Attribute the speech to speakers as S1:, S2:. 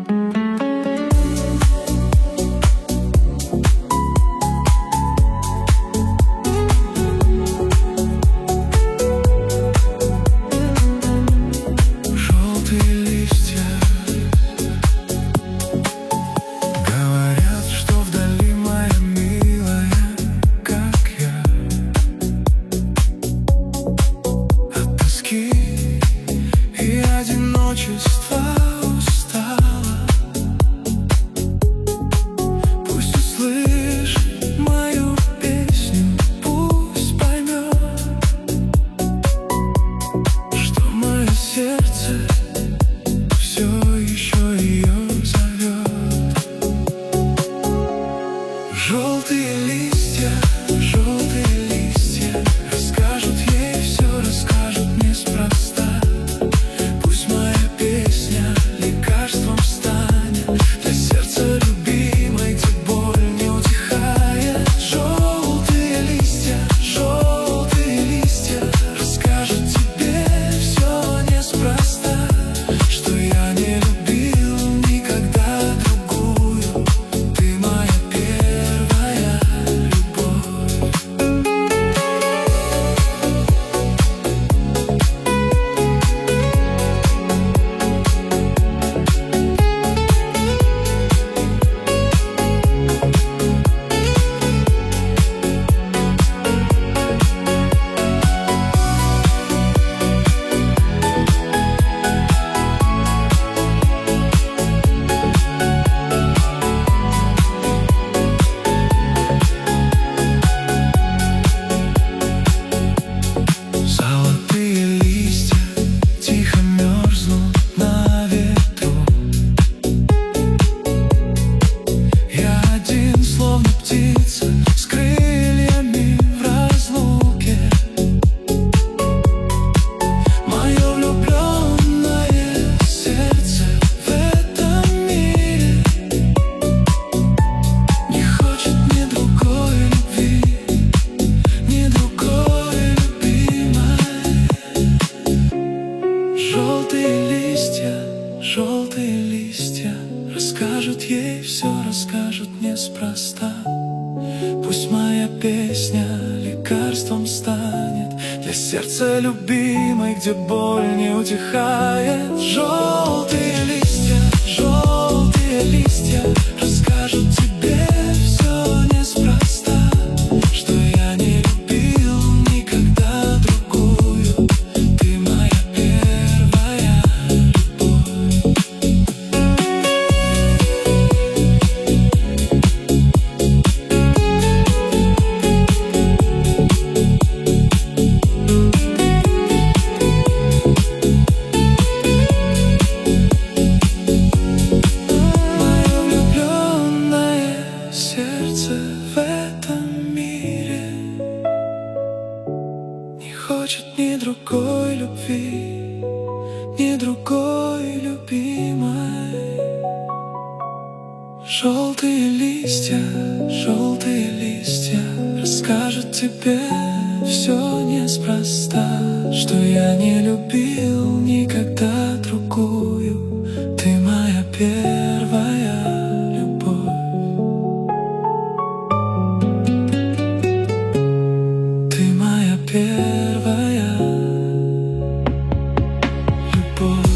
S1: Желтые листья расскажут ей все, расскажут неспроста. Пусть моя песня лекарством станет для сердца любимой, где боль не утихает. Желтые листья расскажут тебе все неспроста, что я не любил никогда другую. Ты моя первая любовь. Мое влюбленное сердце в этом мире не хочет ни другой любви, ни другой любимой. Желтые листья расскажут тебе все неспроста, что я не любил никогда другую. Ты моя первая любовь. Ты моя первая любовь.